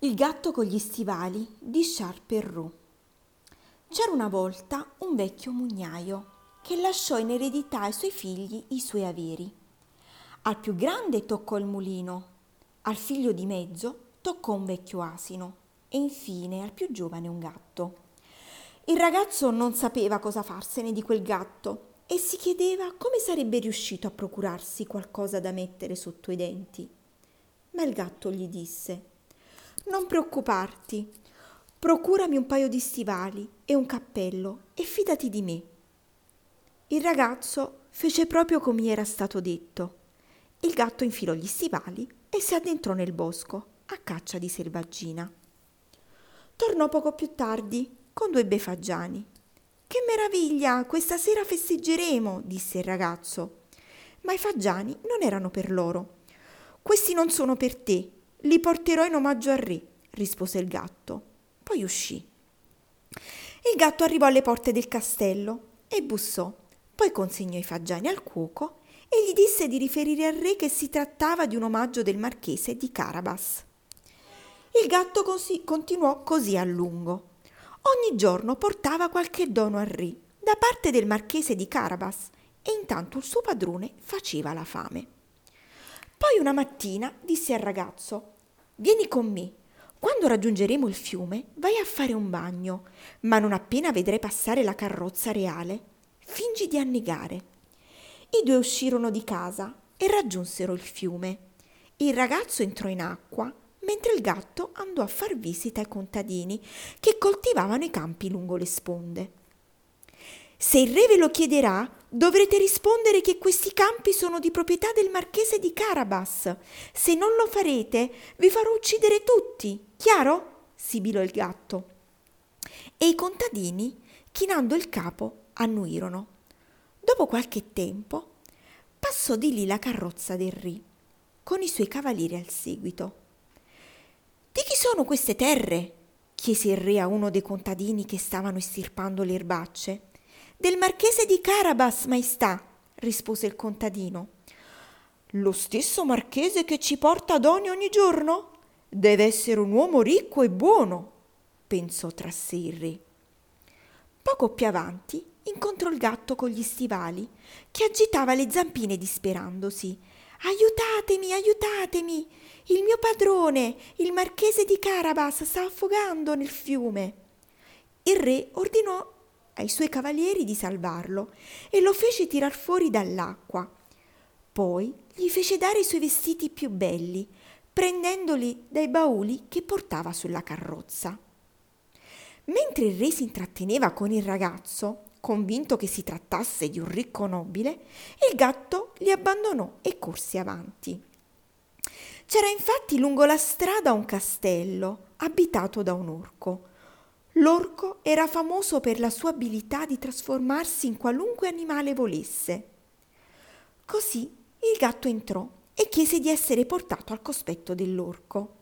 Il gatto con gli stivali di Charles Perrault. C'era una volta un vecchio mugnaio che lasciò in eredità ai suoi figli i suoi averi. Al più grande toccò il mulino, al figlio di mezzo toccò un vecchio asino e infine al più giovane un gatto. Il ragazzo non sapeva cosa farsene di quel gatto e si chiedeva come sarebbe riuscito a procurarsi qualcosa da mettere sotto i denti. Ma il gatto gli disse: «Non preoccuparti, procurami un paio di stivali e un cappello e fidati di me». Il ragazzo fece proprio come gli era stato detto. Il gatto infilò gli stivali e si addentrò nel bosco a caccia di selvaggina. Tornò poco più tardi con 2 bei fagiani. «Che meraviglia, questa sera festeggeremo», disse il ragazzo. Ma i fagiani non erano per loro. «Questi non sono per te, li porterò in omaggio al re», rispose il gatto. Poi uscì. Il gatto arrivò alle porte del castello e bussò. Poi consegnò i fagiani al cuoco e gli disse di riferire al re che si trattava di un omaggio del marchese di Carabas. Il gatto continuò così a lungo. Ogni giorno portava qualche dono al re da parte del marchese di Carabas e intanto il suo padrone faceva la fame. Poi una mattina disse al ragazzo: «Vieni con me. Quando raggiungeremo il fiume, vai a fare un bagno, ma non appena vedrai passare la carrozza reale, fingi di annegare». I 2 uscirono di casa e raggiunsero il fiume. Il ragazzo entrò in acqua, mentre il gatto andò a far visita ai contadini che coltivavano i campi lungo le sponde. «Se il re ve lo chiederà, dovrete rispondere che questi campi sono di proprietà del marchese di Carabas. Se non lo farete, vi farò uccidere tutti, chiaro?» sibilò il gatto. E i contadini, chinando il capo, annuirono. Dopo qualche tempo passò di lì la carrozza del re, con i suoi cavalieri al seguito. «Di chi sono queste terre?» chiese il re a uno dei contadini che stavano estirpando le erbacce. «Del marchese di Carabas, maestà», rispose il contadino. «Lo stesso marchese che ci porta doni ogni giorno? Deve essere un uomo ricco e buono», pensò tra sé il re. Poco più avanti incontrò il gatto con gli stivali, che agitava le zampine disperandosi. «Aiutatemi, aiutatemi! Il mio padrone, il marchese di Carabas, sta affogando nel fiume». Il re ordinò ai suoi cavalieri di salvarlo e lo fece tirar fuori dall'acqua. Poi gli fece dare i suoi vestiti più belli, prendendoli dai bauli che portava sulla carrozza. Mentre il re si intratteneva con il ragazzo, convinto che si trattasse di un ricco nobile, il gatto li abbandonò e corse avanti. C'era infatti lungo la strada un castello abitato da un orco. L'orco era famoso per la sua abilità di trasformarsi in qualunque animale volesse. Così il gatto entrò e chiese di essere portato al cospetto dell'orco.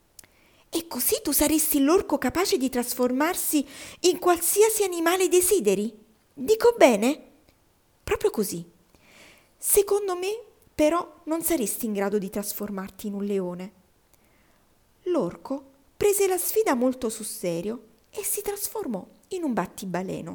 «E così tu saresti l'orco capace di trasformarsi in qualsiasi animale desideri? Dico bene?» «Proprio così. Secondo me, però, non saresti in grado di trasformarti in un leone». L'orco prese la sfida molto sul serio e si trasformò in un battibaleno.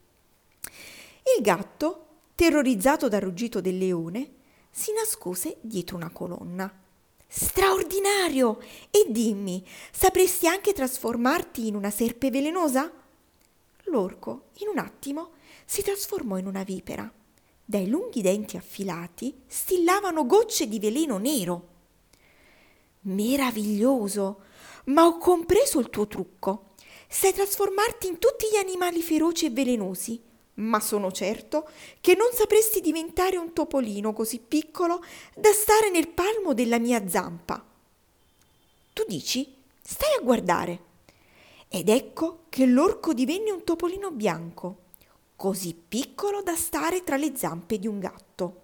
Il gatto, terrorizzato dal ruggito del leone, si nascose dietro una colonna. «Straordinario! E dimmi, sapresti anche trasformarti in una serpe velenosa?» L'orco, in un attimo, si trasformò in una vipera. Dai lunghi denti affilati stillavano gocce di veleno nero. «Meraviglioso! Ma ho compreso il tuo trucco. Sai trasformarti in tutti gli animali feroci e velenosi, ma sono certo che non sapresti diventare un topolino così piccolo da stare nel palmo della mia zampa». «Tu dici? Stai a guardare». Ed ecco che l'orco divenne un topolino bianco, così piccolo da stare tra le zampe di un gatto.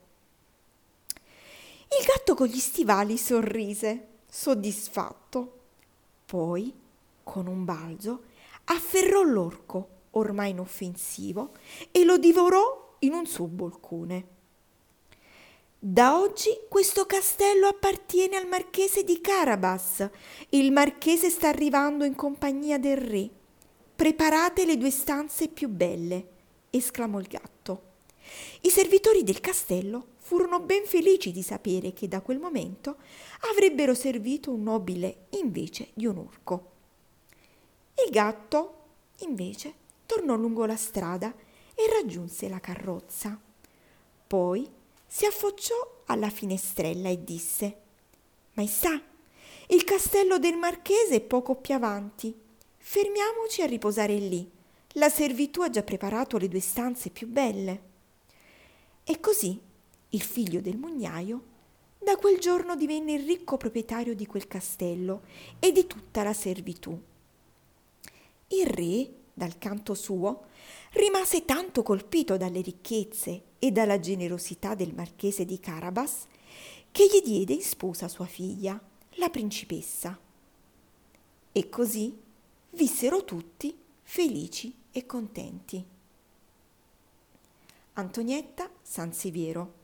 Il gatto con gli stivali sorrise, soddisfatto. Poi, con un balzo, afferrò l'orco, ormai inoffensivo, e lo divorò in un suo boccone. Da oggi questo castello appartiene al marchese di Carabas. Il marchese sta arrivando in compagnia del re. Preparate le 2 stanze più belle, esclamò il gatto. I servitori del castello furono ben felici di sapere che da quel momento avrebbero servito un nobile invece di un orco. Il gatto, invece, tornò lungo la strada e raggiunse la carrozza. Poi si affacciò alla finestrella e disse: Maestà, il castello del marchese è poco più avanti. Fermiamoci a riposare lì. La servitù ha già preparato le 2 stanze più belle. E così il figlio del mugnaio da quel giorno divenne il ricco proprietario di quel castello e di tutta la servitù. Il re, dal canto suo, rimase tanto colpito dalle ricchezze e dalla generosità del marchese di Carabas che gli diede in sposa sua figlia, la principessa. E così vissero tutti felici e contenti. Antonietta Sanseviero.